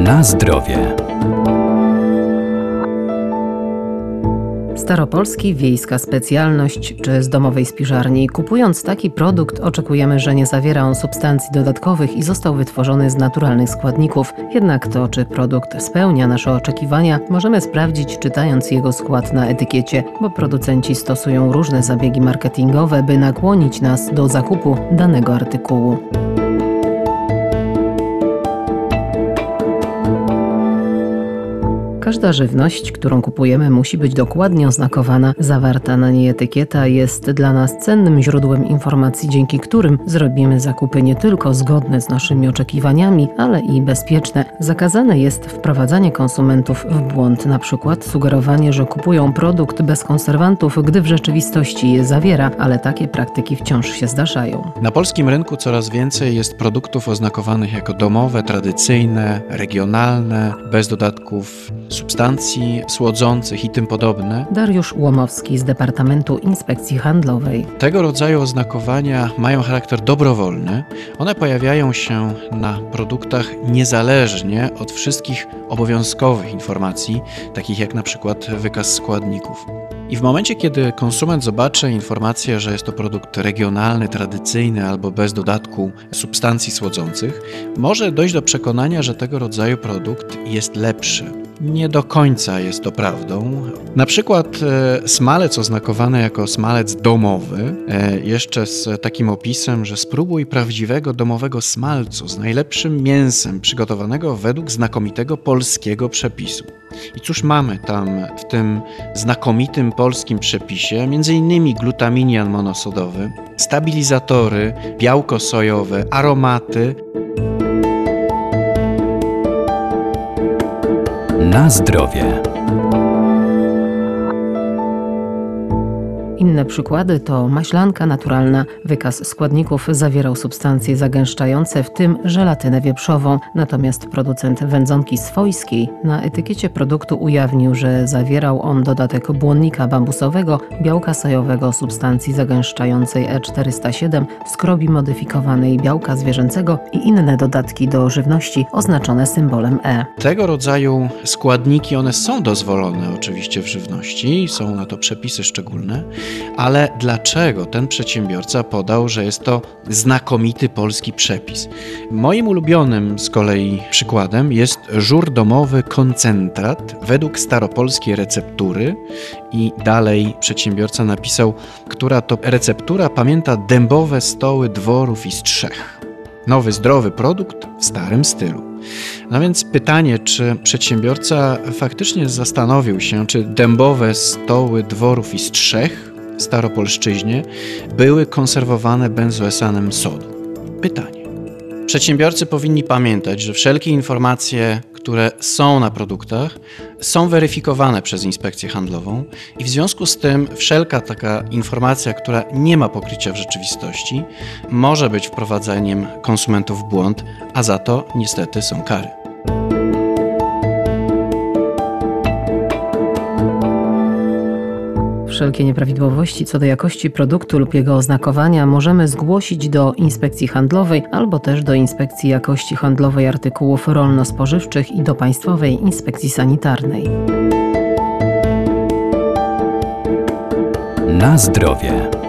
Na zdrowie. Staropolski, wiejska specjalność czy z domowej spiżarni. Kupując taki produkt oczekujemy, że nie zawiera on substancji dodatkowych i został wytworzony z naturalnych składników. Jednak to, czy produkt spełnia nasze oczekiwania, możemy sprawdzić czytając jego skład na etykiecie, bo producenci stosują różne zabiegi marketingowe, by nakłonić nas do zakupu danego artykułu. Każda żywność, którą kupujemy, musi być dokładnie oznakowana. Zawarta na niej etykieta jest dla nas cennym źródłem informacji, dzięki którym zrobimy zakupy nie tylko zgodne z naszymi oczekiwaniami, ale i bezpieczne. Zakazane jest wprowadzanie konsumentów w błąd, na przykład sugerowanie, że kupują produkt bez konserwantów, gdy w rzeczywistości je zawiera, ale takie praktyki wciąż się zdarzają. Na polskim rynku coraz więcej jest produktów oznakowanych jako domowe, tradycyjne, regionalne, bez dodatków substancji słodzących i tym podobne. Dariusz Łomowski z Departamentu Inspekcji Handlowej. Tego rodzaju oznakowania mają charakter dobrowolny. One pojawiają się na produktach niezależnie od wszystkich obowiązkowych informacji, takich jak na przykład wykaz składników. I w momencie, kiedy konsument zobaczy informację, że jest to produkt regionalny, tradycyjny albo bez dodatku substancji słodzących, może dojść do przekonania, że tego rodzaju produkt jest lepszy. Nie do końca jest to prawdą. Na przykład smalec oznakowany jako smalec domowy, jeszcze z takim opisem, że spróbuj prawdziwego domowego smalcu z najlepszym mięsem przygotowanego według znakomitego polskiego przepisu. I cóż mamy tam w tym znakomitym polskim przepisie? M.in. glutaminian monosodowy, stabilizatory, białko sojowe, aromaty. Na zdrowie. Inne przykłady to maślanka naturalna. Wykaz składników zawierał substancje zagęszczające, w tym żelatynę wieprzową. Natomiast producent wędzonki swojskiej na etykiecie produktu ujawnił, że zawierał on dodatek błonnika bambusowego, białka sojowego, substancji zagęszczającej E407, skrobi modyfikowanej białka zwierzęcego i inne dodatki do żywności oznaczone symbolem E. Tego rodzaju składniki, one są dozwolone oczywiście w żywności, są na to przepisy szczególne. Ale dlaczego ten przedsiębiorca podał, że jest to znakomity polski przepis? Moim ulubionym z kolei przykładem jest żur domowy koncentrat według staropolskiej receptury i dalej przedsiębiorca napisał, która to receptura pamięta dębowe stoły dworów i strzech. Nowy, zdrowy produkt w starym stylu. No więc pytanie, czy przedsiębiorca faktycznie zastanowił się, czy dębowe stoły dworów i strzech w staropolszczyźnie były konserwowane benzoesanem sodu? Pytanie. Przedsiębiorcy powinni pamiętać, że wszelkie informacje, które są na produktach, są weryfikowane przez inspekcję handlową i w związku z tym wszelka taka informacja, która nie ma pokrycia w rzeczywistości, może być wprowadzaniem konsumentów w błąd, a za to niestety są kary. Wszelkie nieprawidłowości co do jakości produktu lub jego oznakowania możemy zgłosić do Inspekcji Handlowej albo też do Inspekcji Jakości Handlowej Artykułów Rolno-Spożywczych i do Państwowej Inspekcji Sanitarnej. Na zdrowie.